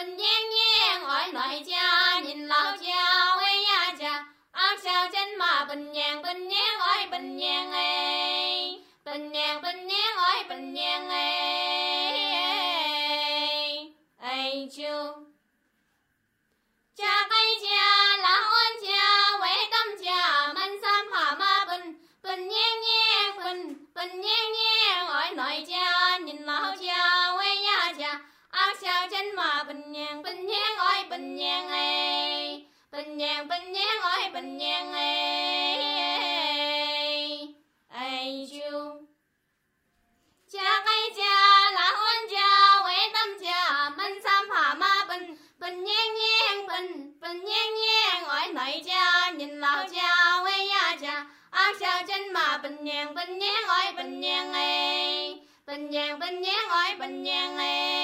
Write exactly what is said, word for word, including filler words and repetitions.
bình nhiên nhiên hỏi nội cha nhìn lão cha quê ya cha ác sao chân mà bình nhiên bình nhiên ơi bình nhiên ơi bình nhiên bình nhiên ơi bình nhiên ơi ai chu cha cây cha lão ôn cha quê tâm cha mình sam hà ma bình bình nhiên nhiên bình bình nhiên nhiên hỏi nội cha nhìn lão cha quê ya cha ác sao chân mà bình nhiên bình nhiên ơi bình nhiên ơi bình nhiên bình nhiên ơi bình nhiên ơi ai chu cha cây cha lão ôn cha quê tâm cha mình sam hà ma bình bình nhiên nhiên bình bình nhiên nhiên hỏi nội cha nhìn lão cha quê ya cha ác sao chân mà bình nhiên bình nhiên ơi bình nhiên ơi bình nhiên bình nhiên ơi bình nhiên ơi